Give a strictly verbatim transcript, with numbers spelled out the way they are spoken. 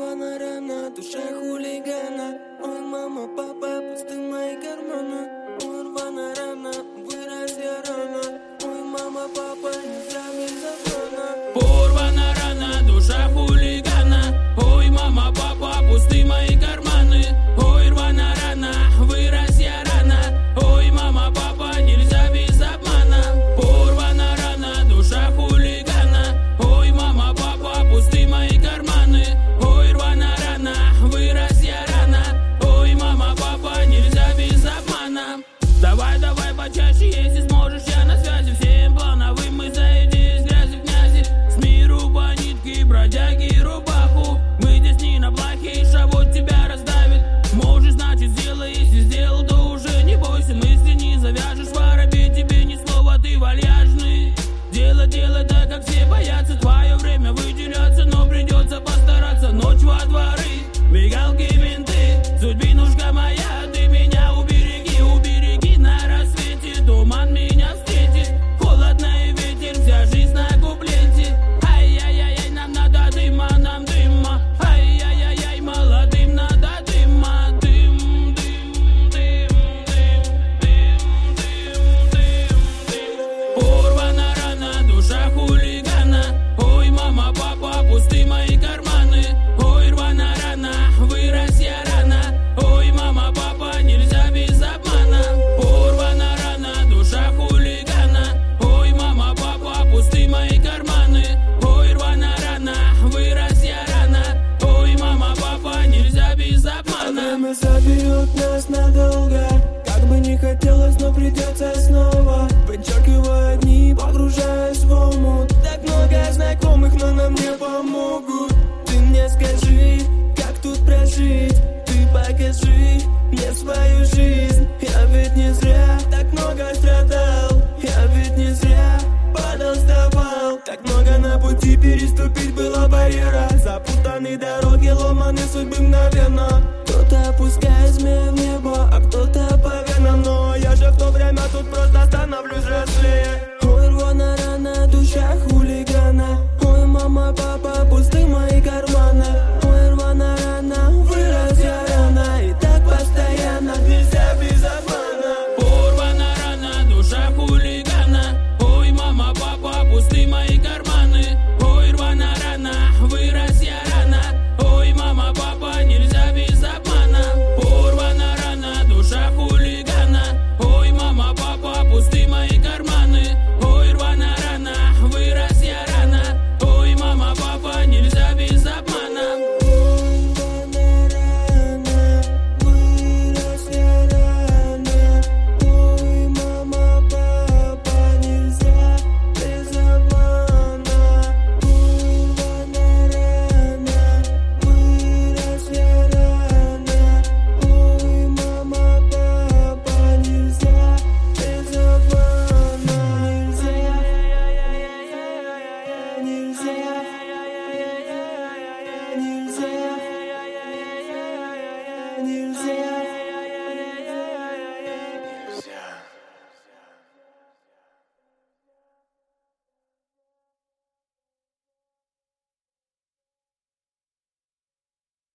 Порвана рана, душа хулигана. Ой, мама, папа, пусты мои карманы. Порвана рана, вырос я рано. Ой, мама, папа, нельзя без закона. Порвана рана, душа хулигана. Ой, мама, папа, пусты мои карманы. Ой, рвана рана, вырос я рано. Ой, мама, папа, нельзя без обмана. Порвана рана, душа хулигана. Ой, мама, папа, пусты мои карманы. Ой, рвана рана, вырос я рано. Ой, мама, папа, нельзя без обмана. Давай, давай почаще, если сможешь, я на связи. Всем плановым мы заедем из грязи в князи. С миру по нитке, бродяги, рубаху. Мы здесь не на плахе, и шавот тебя раздавит. Можешь, значит, сделай, если сделал, то уже не бойся. Мысли не завяжешь, воробей тебе ни слова, ты вальяжный. Дело, дело так, как все боятся. Твое время выделяться, но придется постараться. Ночь во дворы, мигалки, менты. Судьбинушка моя, ты меня убереги, убереги. На рассвете туман меня встретит. Холодно и ветер, вся жизнь на куплете. Ай-яй-яй, нам надо дыма, нам дыма. Ай-яй-яй, молодым надо дыма. Дым, дым, дым, дым, дым, дым, дым, дым. Порвана рана, душа хулигана. Ой, мама, папа, пусты мои карманы. Ой, рвана рана, вырос я рано. Ой, мама, папа, нельзя без обмана. Порвана рана, душа хулигана. Ой, мама, папа, пусты мои карманы. Ой, рвана рана, вырос я рано. Ой, мама, папа, нельзя без обмана. Время заберет нас надолго. Как бы не хотелось, но придется снова. Подчеркивая дни, погружаясь в омут. Так много знакомых, но нам не помогут. Ты мне скажи, как тут прожить. Ты покажи мне свою жизнь. Я ведь не зря так много страдал. Я ведь не зря падал, вставал. Так много на пути переступить было барьера. Запутанные дороги, ломаные судьбы мгновенно.